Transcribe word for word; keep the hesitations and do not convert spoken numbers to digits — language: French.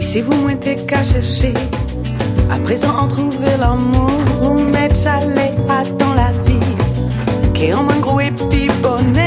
Si vous m'êtes qu'à chercher, à présent en trouver l'amour, vous m'êtes allé à dans la vie, qui est en moins gros et puis bonnet.